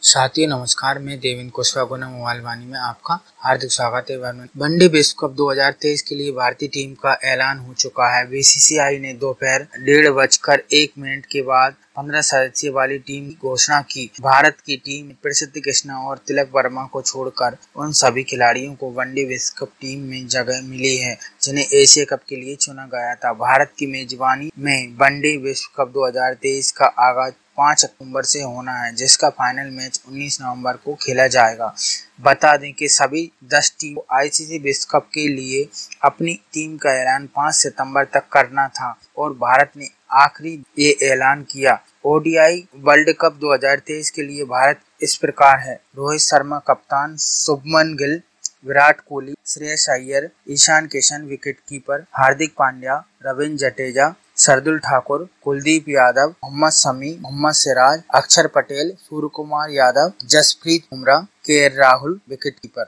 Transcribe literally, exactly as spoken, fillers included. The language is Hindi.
साथियों नमस्कार, मैं देवेंद्र कुशवाहा गुना मोबाइल वाणी में आपका हार्दिक स्वागत है। वनडे विश्व कप दो हज़ार तेईस के लिए भारतीय टीम का ऐलान हो चुका है। बीसीसीआई ने दोपहर डेढ़ बजकर एक मिनट के बाद पंद्रह सदस्यों वाली टीम की घोषणा की। भारत की टीम में प्रसिद्ध कृष्णा और तिलक वर्मा को छोड़कर उन सभी खिलाड़ियों को वनडे विश्व कप टीम में जगह मिली है जिन्हें एशिया कप के लिए चुना गया था। भारत की मेजबानी में वनडे विश्व कप दो हज़ार तेईस का आगाज पाँच अक्टूबर से होना है, जिसका फाइनल मैच उन्नीस नवंबर को खेला जाएगा। बता दें कि सभी दस टीम को आईसीसी विश्व कप के लिए अपनी टीम का ऐलान पाँच सितंबर तक करना था और भारत ने आखिरी ये ऐलान किया। ओडीआई वर्ल्ड कप दो हज़ार तेईस के लिए भारत इस प्रकार है: रोहित शर्मा कप्तान, Shubman Gill, Virat Kohli, Shreyas Iyer, Ishan Kishan wicketkeeper, Hardik Pandya, Ravindra Jadeja, Shardul Thakur, Kuldeep Yadav, Mohammed Shami, Mohammed Siraj, Axar Patel, Suryakumar Yadav, Jasprit Bumrah, KL Rahul wicketkeeper.